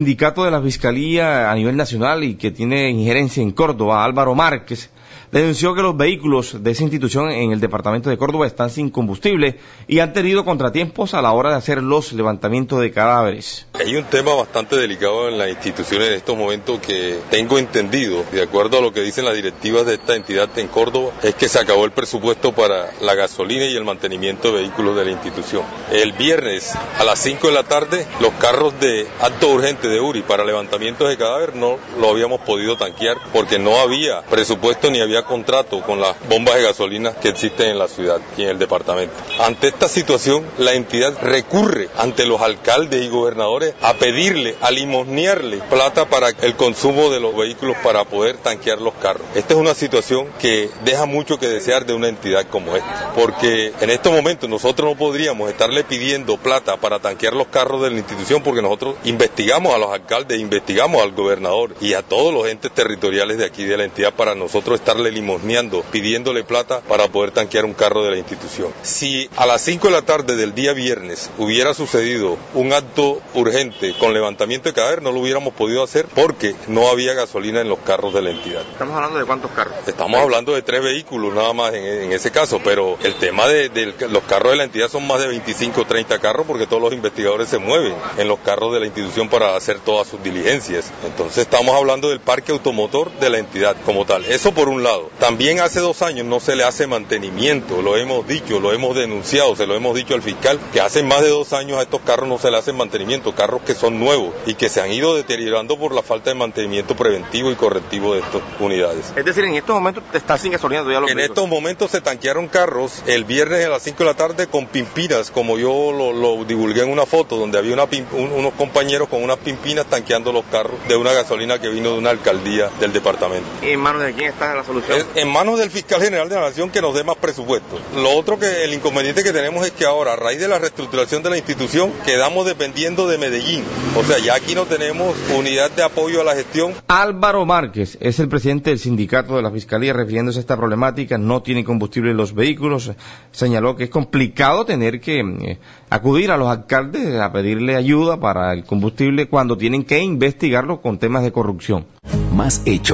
Sindicato de la Fiscalía a nivel nacional y que tiene injerencia en Córdoba, Álvaro Márquez, denunció que los vehículos de esa institución en el departamento de Córdoba están sin combustible y han tenido contratiempos a la hora de hacer los levantamientos de cadáveres. Hay un tema bastante delicado en las instituciones en estos momentos que tengo entendido, de acuerdo a lo que dicen las directivas de esta entidad en Córdoba, es que se acabó el presupuesto para la gasolina y el mantenimiento de vehículos de la institución. El viernes a las 5 de la tarde, los carros de acto urgente de URI para levantamientos de cadáver no lo habíamos podido tanquear porque no había presupuesto ni había contrato con las bombas de gasolina que existen en la ciudad y en el departamento. Ante esta situación, la entidad recurre ante los alcaldes y gobernadores a pedirle, a limosnearle plata para el consumo de los vehículos para poder tanquear los carros. Esta es una situación que deja mucho que desear de una entidad como esta, porque en estos momentos nosotros no podríamos estarle pidiendo plata para tanquear los carros de la institución porque nosotros investigamos a los alcaldes, investigamos al gobernador y a todos los entes territoriales de aquí de la entidad para nosotros estarle limosneando, pidiéndole plata para poder tanquear un carro de la institución. Si a las 5 de la tarde del día viernes hubiera sucedido un acto urgente con levantamiento de cadáver, no lo hubiéramos podido hacer porque no había gasolina en los carros de la entidad. ¿Estamos hablando de cuántos carros? Estamos hablando de 3 vehículos nada más en ese caso, pero el tema de los carros de la entidad son más de 25 o 30 carros porque todos los investigadores se mueven en los carros de la institución para hacer todas sus diligencias. Entonces estamos hablando del parque automotor de la entidad como tal. Eso por un lado. También hace 2 años no se le hace mantenimiento, lo hemos dicho, lo hemos denunciado, se lo hemos dicho al fiscal, que hace más de 2 años a estos carros no se le hace mantenimiento, carros que son nuevos y que se han ido deteriorando por la falta de mantenimiento preventivo y correctivo de estas unidades. Es decir, en estos momentos está sin gasolina todavía los vehículos. En estos momentos se tanquearon carros el viernes a las 5 de la tarde con pimpinas, como yo lo divulgué en una foto, donde había unos compañeros con unas pimpinas tanqueando los carros de una gasolina que vino de una alcaldía del departamento. ¿En manos de quién está la solución? En manos del fiscal general de la Nación que nos dé más presupuesto. Lo otro que el inconveniente que tenemos es que ahora, a raíz de la reestructuración de la institución, quedamos dependiendo de Medellín. O sea, ya aquí no tenemos unidad de apoyo a la gestión. Álvaro Márquez es el presidente del sindicato de la Fiscalía refiriéndose a esta problemática. No tienen combustible en los vehículos. Señaló que es complicado tener que acudir a los alcaldes a pedirle ayuda para el combustible cuando tienen que investigarlo con temas de corrupción. Más hechos.